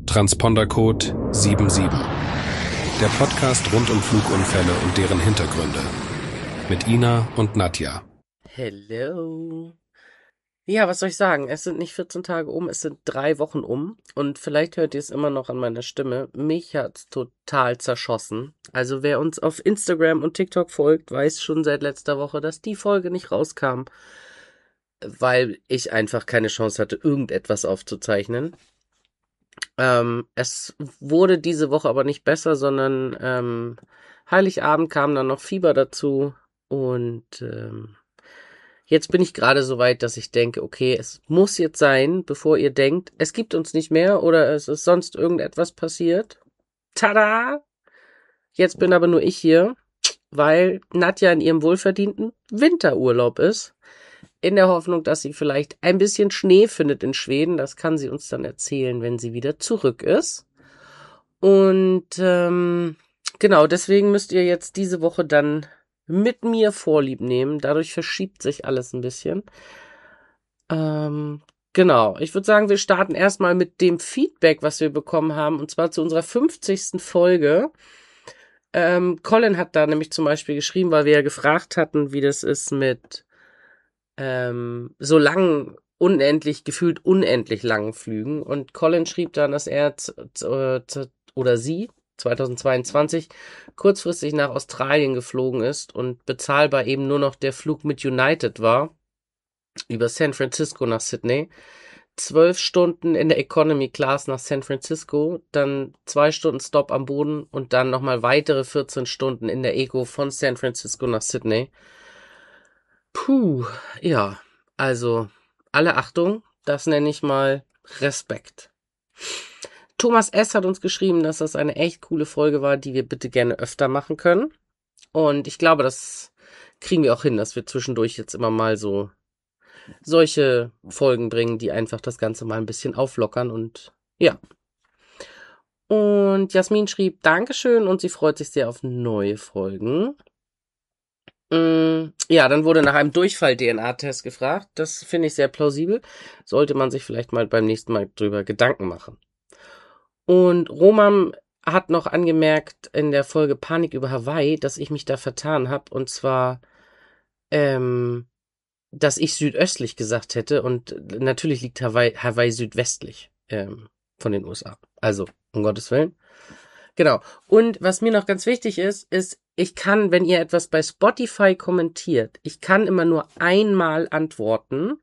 Transpondercode 77. Der Podcast rund um Flugunfälle und deren Hintergründe. Mit Ina und Nadja. Hello. Ja, was soll ich sagen? Es sind nicht 14 Tage um, es sind 3 Wochen um. Und vielleicht hört ihr es immer noch an meiner Stimme. Mich hat's total zerschossen. Also wer uns auf Instagram und TikTok folgt, weiß schon seit letzter Woche, dass die Folge nicht rauskam, weil ich einfach keine Chance hatte, irgendetwas aufzuzeichnen. Es wurde diese Woche aber nicht besser, sondern Heiligabend kam dann noch Fieber dazu und jetzt bin ich gerade so weit, dass ich denke, okay, es muss jetzt sein, bevor ihr denkt, es gibt uns nicht mehr oder es ist sonst irgendetwas passiert. Tada! Jetzt bin aber nur ich hier, weil Nadja in ihrem wohlverdienten Winterurlaub ist. In der Hoffnung, dass sie vielleicht ein bisschen Schnee findet in Schweden. Das kann sie uns dann erzählen, wenn sie wieder zurück ist. Und genau, deswegen müsst ihr jetzt diese Woche dann mit mir Vorlieb nehmen. Dadurch verschiebt sich alles ein bisschen. Genau, ich würde sagen, wir starten erstmal mit dem Feedback, was wir bekommen haben. Und zwar zu unserer 50. Folge. Colin hat da nämlich zum Beispiel geschrieben, weil wir ja gefragt hatten, wie das ist mit so langen, gefühlt unendlich langen Flügen. Und Colin schrieb dann, dass er oder sie 2022 kurzfristig nach Australien geflogen ist und bezahlbar eben nur noch der Flug mit United war, über San Francisco nach Sydney. 12 Stunden in der Economy Class nach San Francisco, dann 2 Stunden Stop am Boden und dann nochmal weitere 14 Stunden in der Eco von San Francisco nach Sydney. Puh, ja, also alle Achtung, das nenne ich mal Respekt. Thomas S. hat uns geschrieben, dass das eine echt coole Folge war, die wir bitte gerne öfter machen können. Und ich glaube, das kriegen wir auch hin, dass wir zwischendurch jetzt immer mal so solche Folgen bringen, die einfach das Ganze mal ein bisschen auflockern und ja. Und Jasmin schrieb Dankeschön und sie freut sich sehr auf neue Folgen. Ja, dann wurde nach einem Durchfall-DNA-Test gefragt. Das finde ich sehr plausibel. Sollte man sich vielleicht mal beim nächsten Mal drüber Gedanken machen. Und Roman hat noch angemerkt in der Folge Panik über Hawaii, dass ich mich da vertan habe. Und zwar, dass ich südöstlich gesagt hätte. Und natürlich liegt Hawaii südwestlich von den USA. Also, um Gottes Willen. Genau. Und was mir noch ganz wichtig ist, ich kann, wenn ihr etwas bei Spotify kommentiert, ich kann immer nur einmal antworten.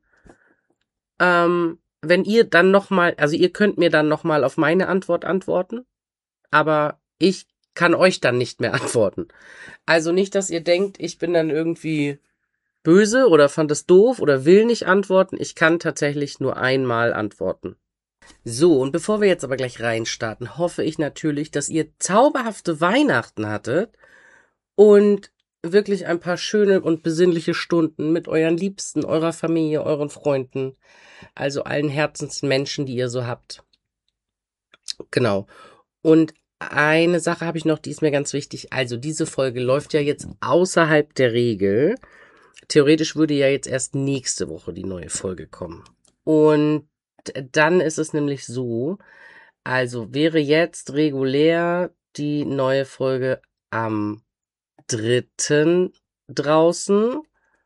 Wenn ihr dann nochmal, also ihr könnt mir dann nochmal auf meine Antwort antworten, aber ich kann euch dann nicht mehr antworten. Also nicht, dass ihr denkt, ich bin dann irgendwie böse oder fand es doof oder will nicht antworten. Ich kann tatsächlich nur einmal antworten. So, und bevor wir jetzt aber gleich reinstarten, hoffe ich natürlich, dass ihr zauberhafte Weihnachten hattet und wirklich ein paar schöne und besinnliche Stunden mit euren Liebsten, eurer Familie, euren Freunden, also allen Herzensmenschen, die ihr so habt. Genau. Und eine Sache habe ich noch, die ist mir ganz wichtig. Also diese Folge läuft ja jetzt außerhalb der Regel. Theoretisch würde ja jetzt erst nächste Woche die neue Folge kommen. Und dann ist es nämlich so, also wäre jetzt regulär die neue Folge am 3. draußen.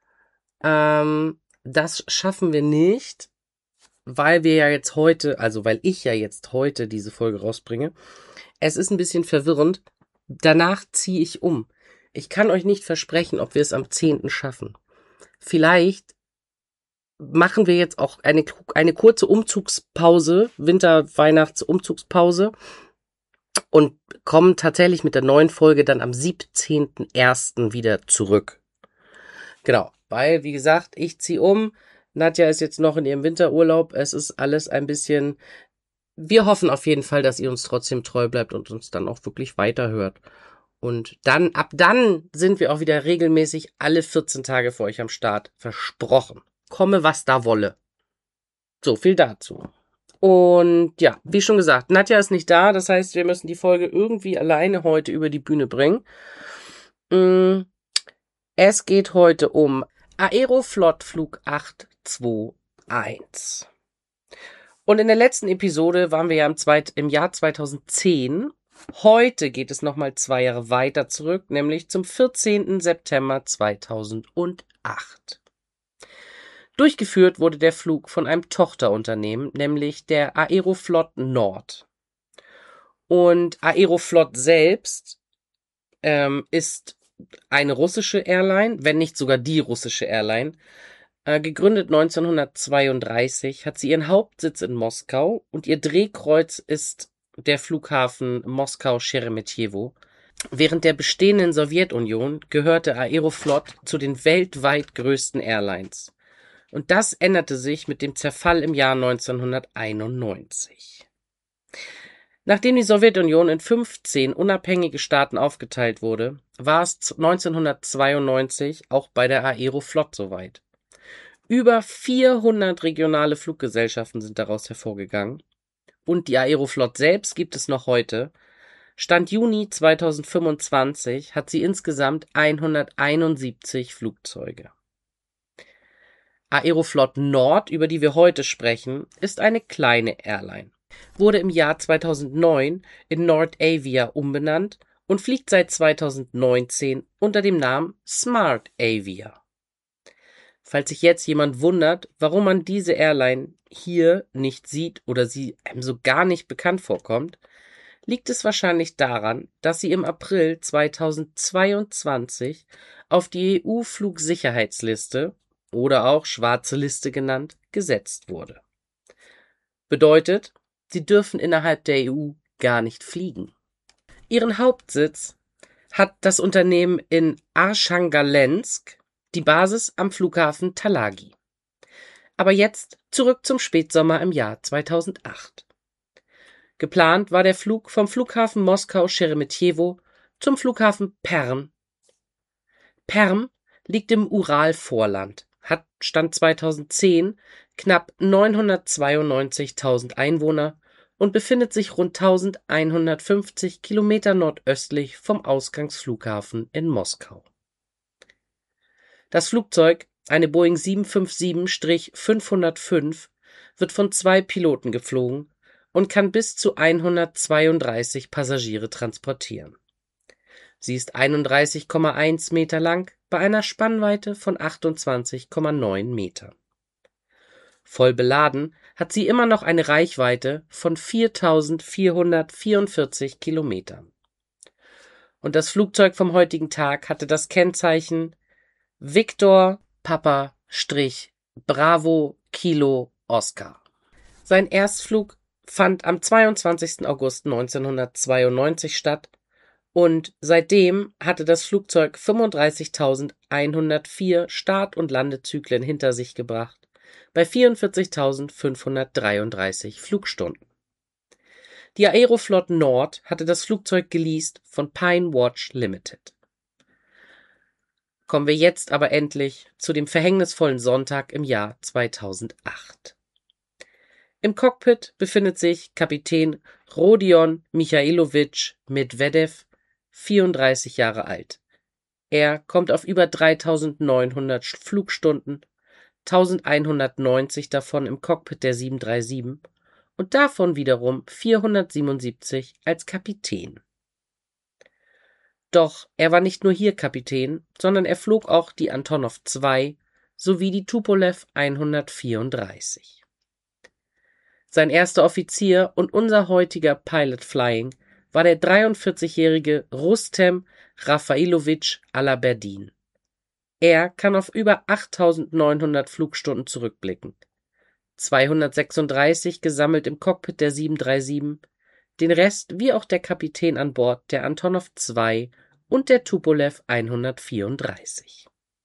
Das schaffen wir nicht, weil wir ja jetzt heute, also weil ich ja jetzt heute diese Folge rausbringe. Es ist ein bisschen verwirrend. Danach ziehe ich um. Ich kann euch nicht versprechen, ob wir es am 10. schaffen. Vielleicht machen wir jetzt auch eine kurze Umzugspause, Winter-Weihnachts-Umzugspause und kommen tatsächlich mit der neuen Folge dann am 17.01. wieder zurück. Genau, weil, wie gesagt, ich ziehe um. Nadja ist jetzt noch in ihrem Winterurlaub. Es ist alles ein bisschen... Wir hoffen auf jeden Fall, dass ihr uns trotzdem treu bleibt und uns dann auch wirklich weiterhört. Und dann, ab dann sind wir auch wieder regelmäßig alle 14 Tage für euch am Start. Versprochen. Komme, was da wolle. So, viel dazu. Und ja, wie schon gesagt, Nadja ist nicht da. Das heißt, wir müssen die Folge irgendwie alleine heute über die Bühne bringen. Es geht heute um Aeroflot Flug 821. Und in der letzten Episode waren wir ja im Jahr 2010. Heute geht es nochmal 2 Jahre weiter zurück, nämlich zum 14. September 2008. Durchgeführt wurde der Flug von einem Tochterunternehmen, nämlich der Aeroflot Nord. Und Aeroflot selbst ist eine russische Airline, wenn nicht sogar die russische Airline. Gegründet 1932, hat sie ihren Hauptsitz in Moskau und ihr Drehkreuz ist der Flughafen Moskau-Scheremetjewo. Während der bestehenden Sowjetunion gehörte Aeroflot zu den weltweit größten Airlines. Und das änderte sich mit dem Zerfall im Jahr 1991. Nachdem die Sowjetunion in 15 unabhängige Staaten aufgeteilt wurde, war es 1992 auch bei der Aeroflot soweit. Über 400 regionale Fluggesellschaften sind daraus hervorgegangen und die Aeroflot selbst gibt es noch heute. Stand Juni 2025 hat sie insgesamt 171 Flugzeuge. Aeroflot Nord, über die wir heute sprechen, ist eine kleine Airline, wurde im Jahr 2009 in Nordavia umbenannt und fliegt seit 2019 unter dem Namen Smart Avia. Falls sich jetzt jemand wundert, warum man diese Airline hier nicht sieht oder sie einem so gar nicht bekannt vorkommt, liegt es wahrscheinlich daran, dass sie im April 2022 auf die EU-Flugsicherheitsliste oder auch schwarze Liste genannt, gesetzt wurde. Bedeutet, sie dürfen innerhalb der EU gar nicht fliegen. Ihren Hauptsitz hat das Unternehmen in Archangelsk, die Basis am Flughafen Talagi. Aber jetzt zurück zum Spätsommer im Jahr 2008. Geplant war der Flug vom Flughafen Moskau-Scheremetjewo zum Flughafen Perm. Perm liegt im Uralvorland, hat Stand 2010 knapp 992.000 Einwohner und befindet sich rund 1150 Kilometer nordöstlich vom Ausgangsflughafen in Moskau. Das Flugzeug, eine Boeing 757-505, wird von 2 Piloten geflogen und kann bis zu 132 Passagiere transportieren. Sie ist 31,1 Meter lang bei einer Spannweite von 28,9 Metern. Voll beladen hat sie immer noch eine Reichweite von 4.444 Kilometern. Und das Flugzeug vom heutigen Tag hatte das Kennzeichen Victor Papa Bravo Kilo Oscar. Sein Erstflug fand am 22. August 1992 statt und seitdem hatte das Flugzeug 35.104 Start- und Landezyklen hinter sich gebracht, bei 44.533 Flugstunden. Die Aeroflot Nord hatte das Flugzeug geleast von Pine Watch Limited. Kommen wir jetzt aber endlich zu dem verhängnisvollen Sonntag im Jahr 2008. Im Cockpit befindet sich Kapitän Rodion Michailowitsch Medvedev, 34 Jahre alt. Er kommt auf über 3.900 Flugstunden, 1.190 davon im Cockpit der 737 und davon wiederum 477 als Kapitän. Doch er war nicht nur hier Kapitän, sondern er flog auch die Antonov 2 sowie die Tupolew 134. Sein erster Offizier und unser heutiger Pilot Flying war der 43-jährige Rustem Rafailowitsch Alaberdin. Er kann auf über 8.900 Flugstunden zurückblicken. 236 gesammelt im Cockpit der 737, den Rest wie auch der Kapitän an Bord der Antonov 2 und der Tupolew 134.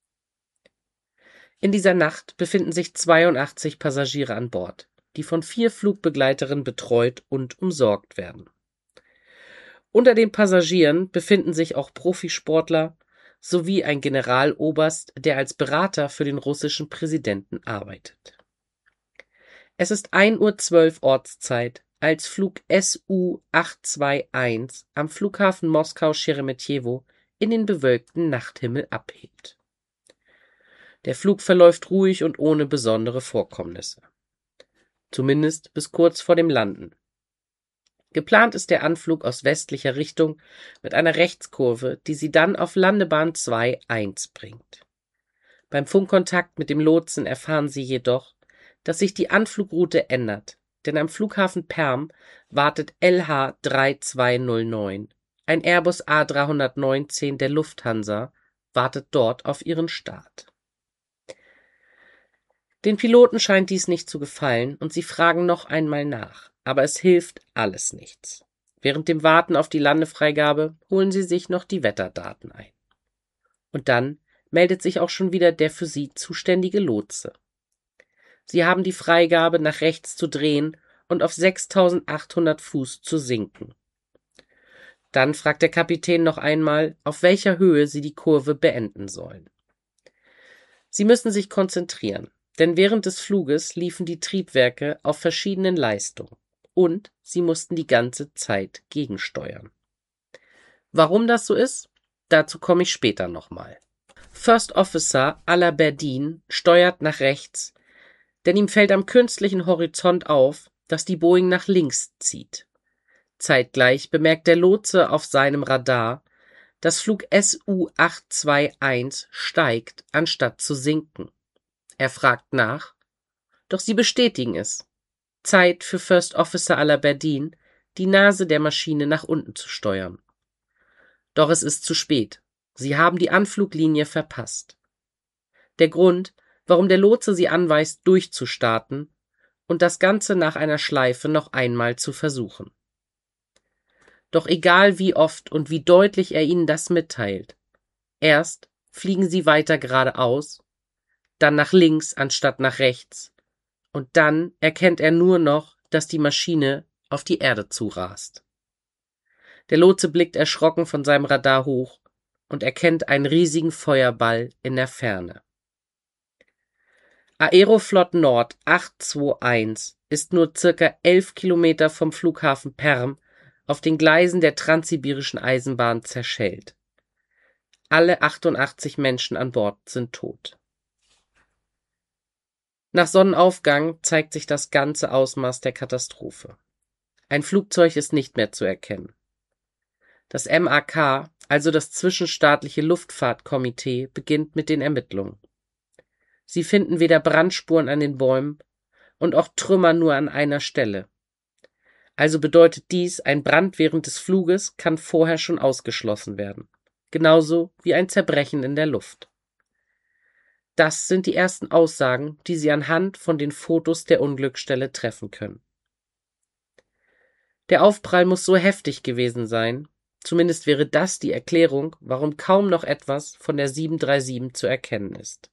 In dieser Nacht befinden sich 82 Passagiere an Bord, die von 4 Flugbegleiterinnen betreut und umsorgt werden. Unter den Passagieren befinden sich auch Profisportler sowie ein Generaloberst, der als Berater für den russischen Präsidenten arbeitet. Es ist 1:12 Uhr Ortszeit, als Flug SU-821 am Flughafen Moskau-Scheremetjewo in den bewölkten Nachthimmel abhebt. Der Flug verläuft ruhig und ohne besondere Vorkommnisse. zumindest bis kurz vor dem Landen. Geplant ist der Anflug aus westlicher Richtung mit einer Rechtskurve, die sie dann auf Landebahn 2-1 bringt. Beim Funkkontakt mit dem Lotsen erfahren sie jedoch, dass sich die Anflugroute ändert, denn am Flughafen Perm wartet LH3209, ein Airbus A319 der Lufthansa, wartet dort auf ihren Start. Den Piloten scheint dies nicht zu gefallen und sie fragen noch einmal nach, aber es hilft alles nichts. Während dem Warten auf die Landefreigabe holen sie sich noch die Wetterdaten ein. Und dann meldet sich auch schon wieder der für sie zuständige Lotse. Sie haben die Freigabe, nach rechts zu drehen und auf 6.800 Fuß zu sinken. Dann fragt der Kapitän noch einmal, auf welcher Höhe sie die Kurve beenden sollen. Sie müssen sich konzentrieren, denn während des Fluges liefen die Triebwerke auf verschiedenen Leistungen und sie mussten die ganze Zeit gegensteuern. Warum das so ist, dazu komme ich später nochmal. First Officer Alaberdeen steuert nach rechts, denn ihm fällt am künstlichen Horizont auf, dass die Boeing nach links zieht. Zeitgleich bemerkt der Lotse auf seinem Radar, dass Flug SU-821 steigt, anstatt zu sinken. Er fragt nach, doch sie bestätigen es. Zeit für First Officer Alaberdeen, die Nase der Maschine nach unten zu steuern. Doch es ist zu spät. Sie haben die Anfluglinie verpasst. Der Grund, warum der Lotse sie anweist, durchzustarten und das Ganze nach einer Schleife noch einmal zu versuchen. Doch egal wie oft und wie deutlich er ihnen das mitteilt, erst fliegen sie weiter geradeaus, dann nach links anstatt nach rechts, und dann erkennt er nur noch, dass die Maschine auf die Erde zurast. Der Lotse blickt erschrocken von seinem Radar hoch und erkennt einen riesigen Feuerball in der Ferne. Aeroflot Nord 821 ist nur circa 11 Kilometer vom Flughafen Perm auf den Gleisen der Transsibirischen Eisenbahn zerschellt. Alle 88 Menschen an Bord sind tot. Nach Sonnenaufgang zeigt sich das ganze Ausmaß der Katastrophe. Ein Flugzeug ist nicht mehr zu erkennen. Das MAK, also das Zwischenstaatliche Luftfahrtkomitee, beginnt mit den Ermittlungen. Sie finden weder Brandspuren an den Bäumen und auch Trümmer nur an einer Stelle. Also bedeutet dies, ein Brand während des Fluges kann vorher schon ausgeschlossen werden. Genauso wie ein Zerbrechen in der Luft. Das sind die ersten Aussagen, die Sie anhand von den Fotos der Unglücksstelle treffen können. Der Aufprall muss so heftig gewesen sein, zumindest wäre das die Erklärung, warum kaum noch etwas von der 737 zu erkennen ist.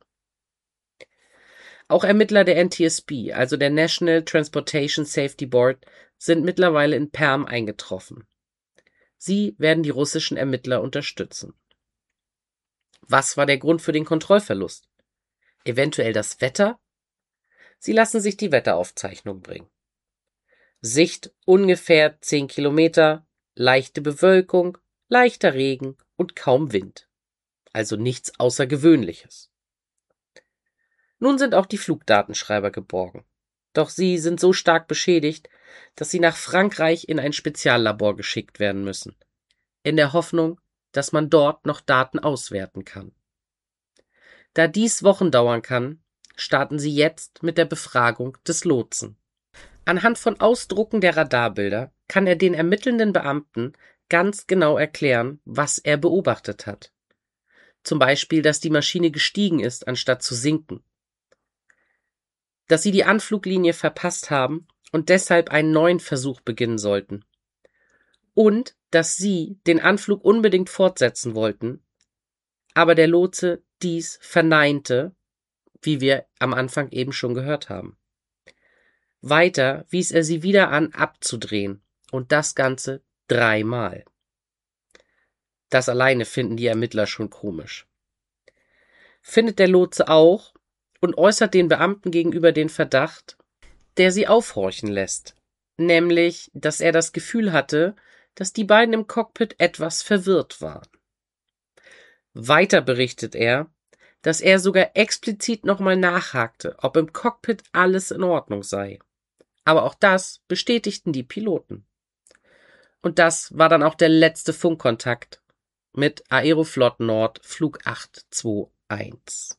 Auch Ermittler der NTSB, also der National Transportation Safety Board, sind mittlerweile in Perm eingetroffen. Sie werden die russischen Ermittler unterstützen. Was war der Grund für den Kontrollverlust? Eventuell das Wetter? Sie lassen sich die Wetteraufzeichnung bringen. Sicht ungefähr 10 Kilometer, leichte Bewölkung, leichter Regen und kaum Wind. Also nichts Außergewöhnliches. Nun sind auch die Flugdatenschreiber geborgen. Doch sie sind so stark beschädigt, dass sie nach Frankreich in ein Speziallabor geschickt werden müssen. In der Hoffnung, dass man dort noch Daten auswerten kann. Da dies Wochen dauern kann, starten sie jetzt mit der Befragung des Lotsen. Anhand von Ausdrucken der Radarbilder kann er den ermittelnden Beamten ganz genau erklären, was er beobachtet hat. Zum Beispiel, dass die Maschine gestiegen ist, anstatt zu sinken. Dass sie die Anfluglinie verpasst haben und deshalb einen neuen Versuch beginnen sollten. Und dass sie den Anflug unbedingt fortsetzen wollten, aber der Lotse dies verneinte, wie wir am Anfang eben schon gehört haben. Weiter wies er sie wieder an, abzudrehen, und das Ganze 3-mal. Das alleine finden die Ermittler schon komisch. Findet der Lotse auch und äußert den Beamten gegenüber den Verdacht, der sie aufhorchen lässt, nämlich, dass er das Gefühl hatte, dass die beiden im Cockpit etwas verwirrt waren. Weiter berichtet er, dass er sogar explizit nochmal nachhakte, ob im Cockpit alles in Ordnung sei. Aber auch das bestätigten die Piloten. Und das war dann auch der letzte Funkkontakt mit Aeroflot Nord Flug 821.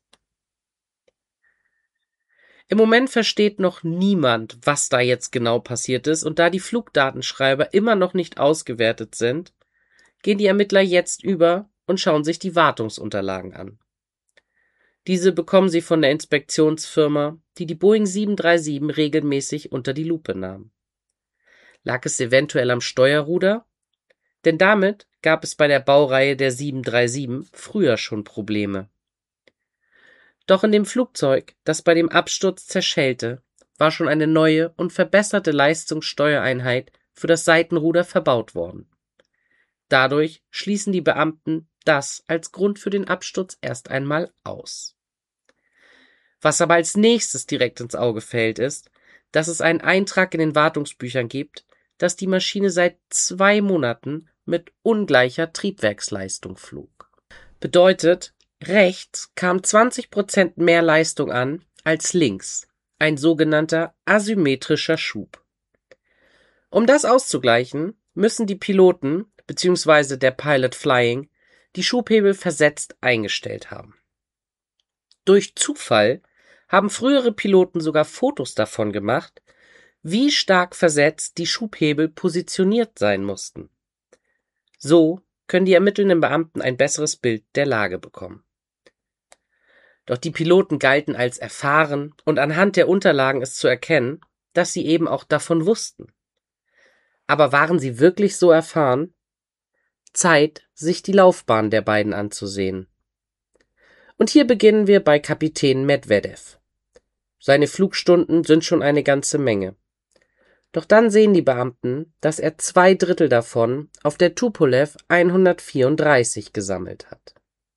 Im Moment versteht noch niemand, was da jetzt genau passiert ist, und da die Flugdatenschreiber immer noch nicht ausgewertet sind, gehen die Ermittler jetzt über und schauen sich die Wartungsunterlagen an. Diese bekommen sie von der Inspektionsfirma, die die Boeing 737 regelmäßig unter die Lupe nahm. Lag es eventuell am Steuerruder? Denn damit gab es bei der Baureihe der 737 früher schon Probleme. Doch in dem Flugzeug, das bei dem Absturz zerschellte, war schon eine neue und verbesserte Leistungssteuereinheit für das Seitenruder verbaut worden. Dadurch schließen die Beamten das als Grund für den Absturz erst einmal aus. Was aber als nächstes direkt ins Auge fällt, ist, dass es einen Eintrag in den Wartungsbüchern gibt, dass die Maschine seit 2 Monaten mit ungleicher Triebwerksleistung flog. Bedeutet, rechts kam 20% mehr Leistung an als links, ein sogenannter asymmetrischer Schub. Um das auszugleichen, müssen die Piloten bzw. der Pilot Flying die Schubhebel versetzt eingestellt haben. Durch Zufall haben frühere Piloten sogar Fotos davon gemacht, wie stark versetzt die Schubhebel positioniert sein mussten. So können die ermittelnden Beamten ein besseres Bild der Lage bekommen. Doch die Piloten galten als erfahren und anhand der Unterlagen ist zu erkennen, dass sie eben auch davon wussten. Aber waren sie wirklich so erfahren? Zeit, sich die Laufbahn der beiden anzusehen. Und hier beginnen wir bei Kapitän Medvedev. Seine Flugstunden sind schon eine ganze Menge. Doch dann sehen die Beamten, dass er 2/3 davon auf der Tupolev 134 gesammelt hat.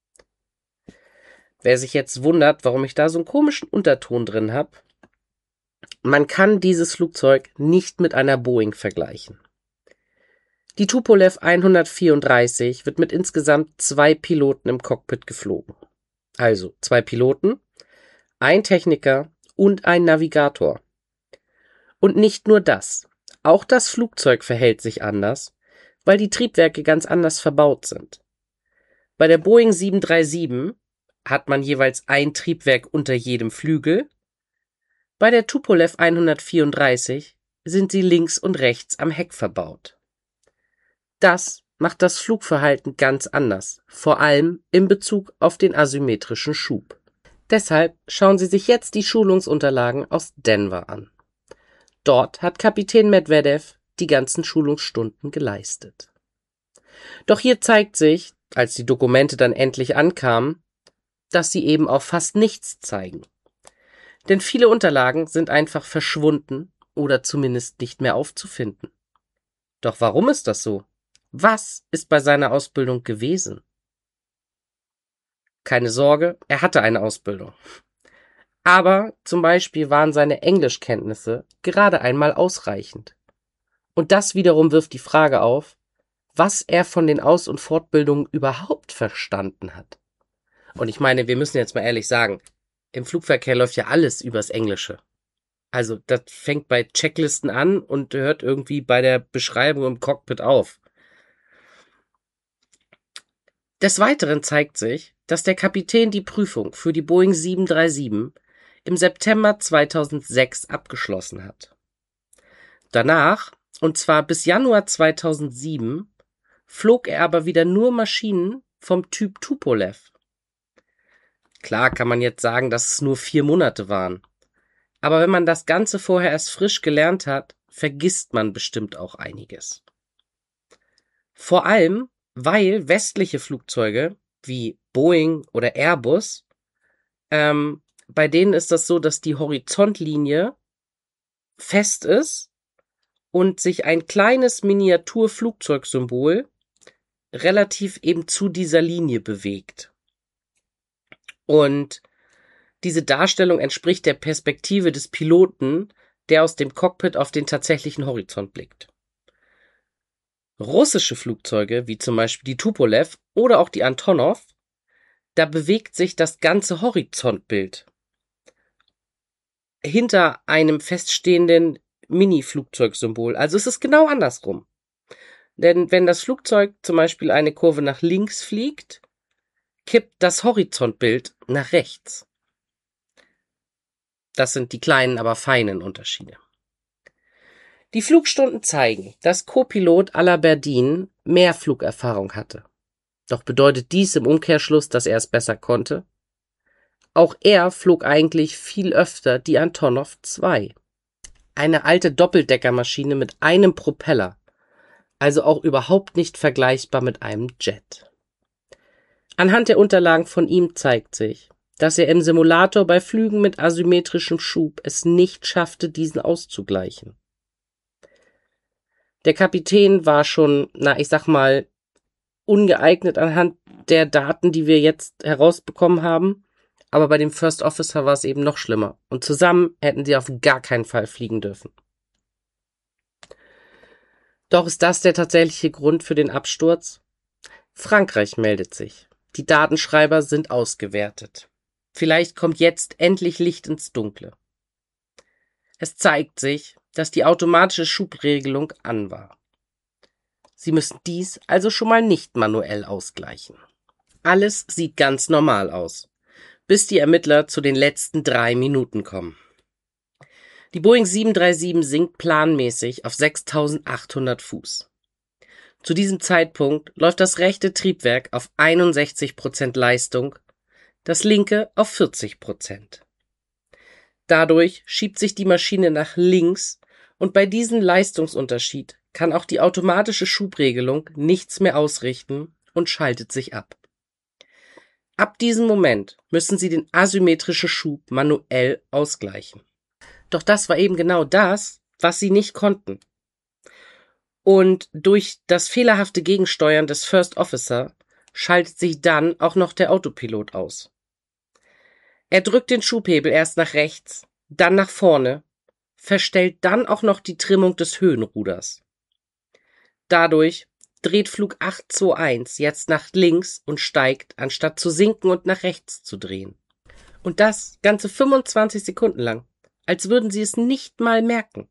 Wer sich jetzt wundert, warum ich da so einen komischen Unterton drin habe, man kann dieses Flugzeug nicht mit einer Boeing vergleichen. Die Tupolev 134 wird mit insgesamt 2 Piloten im Cockpit geflogen. Also 2 Piloten, ein Techniker und ein Navigator. Und nicht nur das, auch das Flugzeug verhält sich anders, weil die Triebwerke ganz anders verbaut sind. Bei der Boeing 737 hat man jeweils ein Triebwerk unter jedem Flügel. Bei der Tupolev 134 sind sie links und rechts am Heck verbaut. Das macht das Flugverhalten ganz anders, vor allem in Bezug auf den asymmetrischen Schub. Deshalb schauen Sie sich jetzt die Schulungsunterlagen aus Denver an. Dort hat Kapitän Medvedev die ganzen Schulungsstunden geleistet. Doch hier zeigt sich, als die Dokumente dann endlich ankamen, dass sie eben auch fast nichts zeigen. Denn viele Unterlagen sind einfach verschwunden oder zumindest nicht mehr aufzufinden. Doch warum ist das so? Was ist bei seiner Ausbildung gewesen? Keine Sorge, er hatte eine Ausbildung. Aber zum Beispiel waren seine Englischkenntnisse gerade einmal ausreichend. Und das wiederum wirft die Frage auf, was er von den Aus- und Fortbildungen überhaupt verstanden hat. Und ich meine, wir müssen jetzt mal ehrlich sagen, im Flugverkehr läuft ja alles übers Englische. Also das fängt bei Checklisten an und hört irgendwie bei der Beschreibung im Cockpit auf. Des Weiteren zeigt sich, dass der Kapitän die Prüfung für die Boeing 737 im September 2006 abgeschlossen hat. Danach, und zwar bis Januar 2007, flog er aber wieder nur Maschinen vom Typ Tupolev. Klar kann man jetzt sagen, dass es nur 4 Monate waren. Aber wenn man das Ganze vorher erst frisch gelernt hat, vergisst man bestimmt auch einiges. Vor allem, weil westliche Flugzeuge wie Boeing oder Airbus, bei denen ist das so, dass die Horizontlinie fest ist und sich ein kleines Miniaturflugzeugsymbol relativ eben zu dieser Linie bewegt. Und diese Darstellung entspricht der Perspektive des Piloten, der aus dem Cockpit auf den tatsächlichen Horizont blickt. Russische Flugzeuge, wie zum Beispiel die Tupolev oder auch die Antonov, da bewegt sich das ganze Horizontbild hinter einem feststehenden Mini-Flugzeugsymbol. Also es ist genau andersrum. Denn wenn das Flugzeug zum Beispiel eine Kurve nach links fliegt, kippt das Horizontbild nach rechts. Das sind die kleinen, aber feinen Unterschiede. Die Flugstunden zeigen, dass Co-Pilot Alaberdin mehr Flugerfahrung hatte. Doch bedeutet dies im Umkehrschluss, dass er es besser konnte? Auch er flog eigentlich viel öfter die Antonov 2. Eine alte Doppeldeckermaschine mit einem Propeller, also auch überhaupt nicht vergleichbar mit einem Jet. Anhand der Unterlagen von ihm zeigt sich, dass er im Simulator bei Flügen mit asymmetrischem Schub es nicht schaffte, diesen auszugleichen. Der Kapitän war schon, ich sag mal, ungeeignet anhand der Daten, die wir jetzt herausbekommen haben. Aber bei dem First Officer war es eben noch schlimmer. Und zusammen hätten sie auf gar keinen Fall fliegen dürfen. Doch ist das der tatsächliche Grund für den Absturz? Frankreich meldet sich. Die Datenschreiber sind ausgewertet. Vielleicht kommt jetzt endlich Licht ins Dunkle. Es zeigt sich, dass die automatische Schubregelung an war. Sie müssen dies also schon mal nicht manuell ausgleichen. Alles sieht ganz normal aus, bis die Ermittler zu den letzten 3 Minuten kommen. Die Boeing 737 sinkt planmäßig auf 6.800 Fuß. Zu diesem Zeitpunkt läuft das rechte Triebwerk auf 61% Leistung, das linke auf 40%. Dadurch schiebt sich die Maschine nach links und bei diesem Leistungsunterschied kann auch die automatische Schubregelung nichts mehr ausrichten und schaltet sich ab. Ab diesem Moment müssen sie den asymmetrischen Schub manuell ausgleichen. Doch das war eben genau das, was sie nicht konnten. Und durch das fehlerhafte Gegensteuern des First Officer schaltet sich dann auch noch der Autopilot aus. Er drückt den Schubhebel erst nach rechts, dann nach vorne, verstellt dann auch noch die Trimmung des Höhenruders. Dadurch dreht Flug 821 jetzt nach links und steigt, anstatt zu sinken und nach rechts zu drehen. Und das ganze 25 Sekunden lang, als würden sie es nicht mal merken.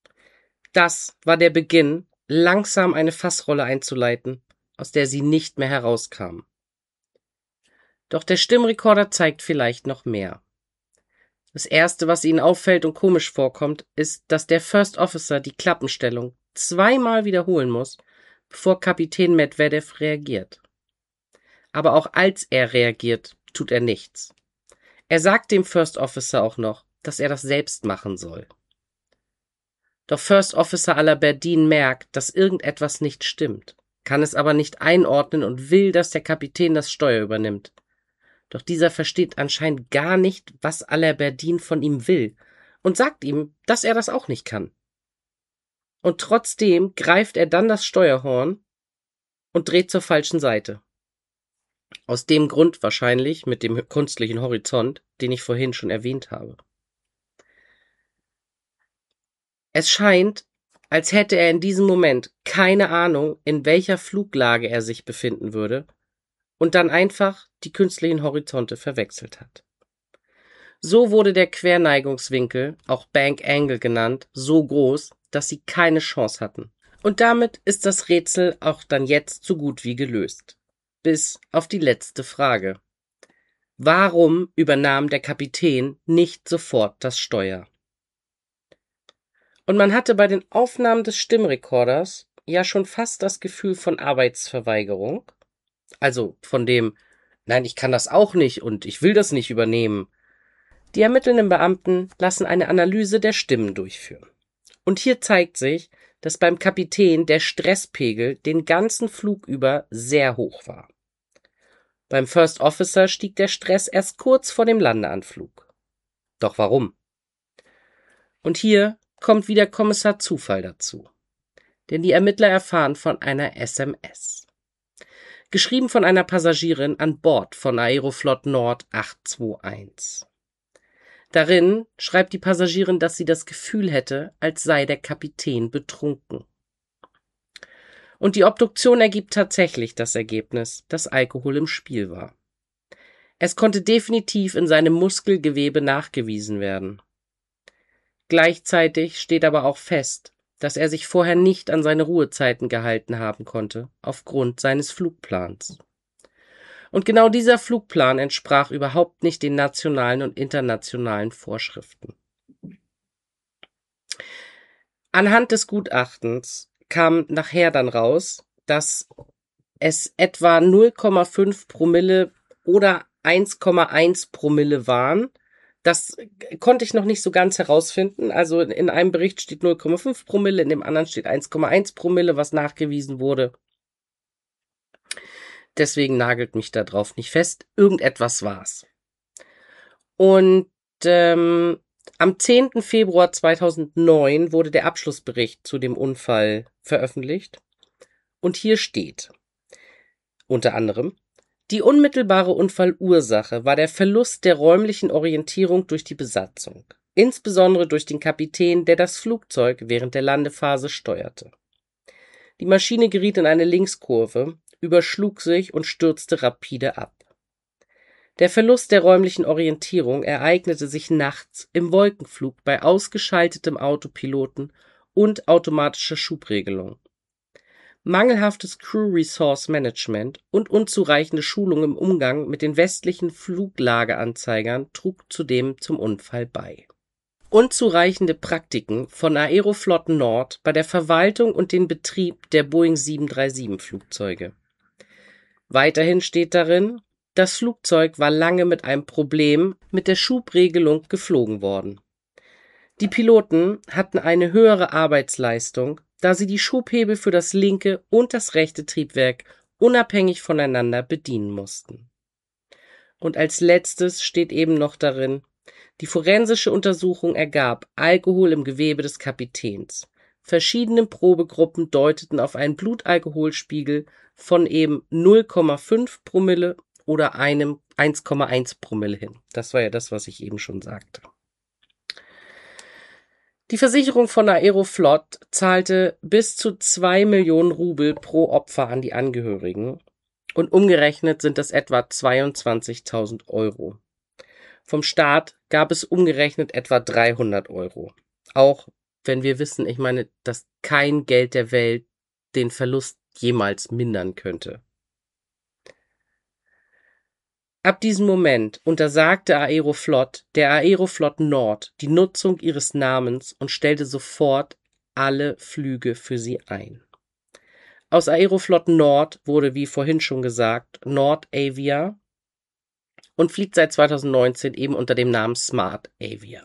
Das war der Beginn, langsam eine Fassrolle einzuleiten, aus der sie nicht mehr herauskamen. Doch der Stimmrekorder zeigt vielleicht noch mehr. Das Erste, was ihnen auffällt und komisch vorkommt, ist, dass der First Officer die Klappenstellung 2-mal wiederholen muss, bevor Kapitän Medvedev reagiert. Aber auch als er reagiert, tut er nichts. Er sagt dem First Officer auch noch, dass er das selbst machen soll. Doch First Officer Alaberdin merkt, dass irgendetwas nicht stimmt, kann es aber nicht einordnen und will, dass der Kapitän das Steuer übernimmt. Doch dieser versteht anscheinend gar nicht, was Alaberdin von ihm will und sagt ihm, dass er das auch nicht kann. Und trotzdem greift er dann das Steuerhorn und dreht zur falschen Seite. Aus dem Grund wahrscheinlich mit dem künstlichen Horizont, den ich vorhin schon erwähnt habe. Es scheint, als hätte er in diesem Moment keine Ahnung, in welcher Fluglage er sich befinden würde und dann einfach die künstlichen Horizonte verwechselt hat. So wurde der Querneigungswinkel, auch Bank Angle genannt, so groß, dass sie keine Chance hatten. Und damit ist das Rätsel auch dann jetzt so gut wie gelöst. Bis auf die letzte Frage. Warum übernahm der Kapitän nicht sofort das Steuer? Und man hatte bei den Aufnahmen des Stimmrekorders ja schon fast das Gefühl von Arbeitsverweigerung. Also von dem, nein, ich kann das auch nicht und ich will das nicht übernehmen. Die ermittelnden Beamten lassen eine Analyse der Stimmen durchführen. Und hier zeigt sich, dass beim Kapitän der Stresspegel den ganzen Flug über sehr hoch war. Beim First Officer stieg der Stress erst kurz vor dem Landeanflug. Doch warum? Und hier kommt wieder Kommissar Zufall dazu. Denn die Ermittler erfahren von einer SMS. Geschrieben von einer Passagierin an Bord von Aeroflot Nord 821. Darin schreibt die Passagierin, dass sie das Gefühl hätte, als sei der Kapitän betrunken. Und die Obduktion ergibt tatsächlich das Ergebnis, dass Alkohol im Spiel war. Es konnte definitiv in seinem Muskelgewebe nachgewiesen werden. Gleichzeitig steht aber auch fest, dass er sich vorher nicht an seine Ruhezeiten gehalten haben konnte, aufgrund seines Flugplans. Und genau dieser Flugplan entsprach überhaupt nicht den nationalen und internationalen Vorschriften. Anhand des Gutachtens kam nachher dann raus, dass es etwa 0,5 Promille oder 1,1 Promille waren. Das konnte ich noch nicht so ganz herausfinden. Also in einem Bericht steht 0,5 Promille, in dem anderen steht 1,1 Promille, was nachgewiesen wurde. Deswegen nagelt mich da drauf nicht fest. Irgendetwas war's. Und am 10. Februar 2009 wurde der Abschlussbericht zu dem Unfall veröffentlicht. Und hier steht unter anderem: Die unmittelbare Unfallursache war der Verlust der räumlichen Orientierung durch die Besatzung, insbesondere durch den Kapitän, der das Flugzeug während der Landephase steuerte. Die Maschine geriet in eine Linkskurve, überschlug sich und stürzte rapide ab. Der Verlust der räumlichen Orientierung ereignete sich nachts im Wolkenflug bei ausgeschaltetem Autopiloten und automatischer Schubregelung. Mangelhaftes Crew Resource Management und unzureichende Schulung im Umgang mit den westlichen Fluglageanzeigern trug zudem zum Unfall bei. Unzureichende Praktiken von Aeroflot Nord bei der Verwaltung und den Betrieb der Boeing 737-Flugzeuge. Weiterhin steht darin: Das Flugzeug war lange mit einem Problem mit der Schubregelung geflogen worden. Die Piloten hatten eine höhere Arbeitsleistung, da sie die Schubhebel für das linke und das rechte Triebwerk unabhängig voneinander bedienen mussten. Und als letztes steht eben noch darin: Die forensische Untersuchung ergab Alkohol im Gewebe des Kapitäns. Verschiedene Probegruppen deuteten auf einen Blutalkoholspiegel von eben 0,5 Promille oder einem 1,1 Promille hin. Das war ja das, was ich eben schon sagte. Die Versicherung von Aeroflot zahlte bis zu 2 Millionen Rubel pro Opfer an die Angehörigen und umgerechnet sind das etwa 22.000 Euro. Vom Staat gab es umgerechnet etwa 300 Euro. Auch wenn wir wissen, ich meine, dass kein Geld der Welt den Verlust jemals mindern könnte. Ab diesem Moment untersagte Aeroflot der Aeroflot Nord die Nutzung ihres Namens und stellte sofort alle Flüge für sie ein. Aus Aeroflot Nord wurde, wie vorhin schon gesagt, Nordavia und fliegt seit 2019 eben unter dem Namen Smart Avia.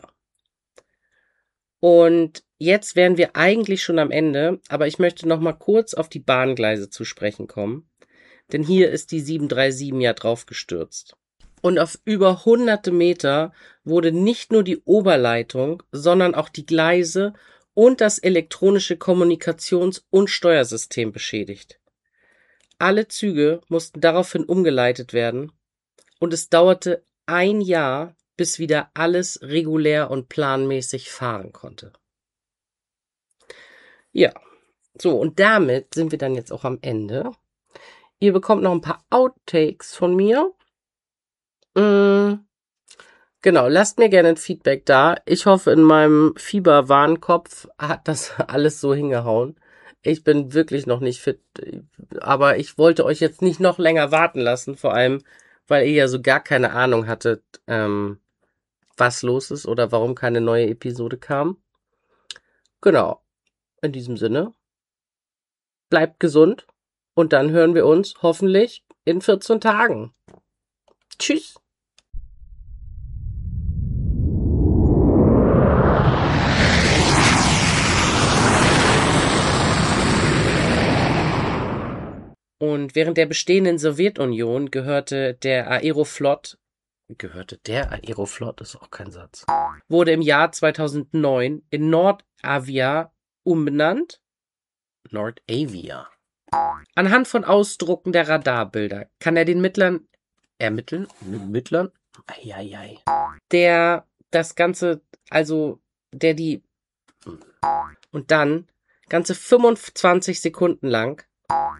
Und jetzt wären wir eigentlich schon am Ende, aber ich möchte noch mal kurz auf die Bahngleise zu sprechen kommen. Denn hier ist die 737 ja drauf gestürzt. Und auf über hunderte Meter wurde nicht nur die Oberleitung, sondern auch die Gleise und das elektronische Kommunikations- und Steuersystem beschädigt. Alle Züge mussten daraufhin umgeleitet werden und es dauerte ein Jahr, bis wieder alles regulär und planmäßig fahren konnte. Ja, so, und damit sind wir dann jetzt auch am Ende. Ihr bekommt noch ein paar Outtakes von mir. Genau, lasst mir gerne ein Feedback da. Ich hoffe, in meinem Fieberwarnkopf hat das alles so hingehauen. Ich bin wirklich noch nicht fit, aber ich wollte euch jetzt nicht noch länger warten lassen, vor allem, weil ihr ja so gar keine Ahnung hattet, was los ist oder warum keine neue Episode kam. Genau, in diesem Sinne, bleibt gesund. Und dann hören wir uns hoffentlich in 14 Tagen. Tschüss. Und während der bestehenden Sowjetunion gehörte der Aeroflot, ist auch kein Satz, wurde im Jahr 2009 in Nordavia umbenannt. Nordavia. Anhand von Ausdrucken der Radarbilder kann er den Mittlern, der das Ganze, also der die, und dann ganze 25 Sekunden lang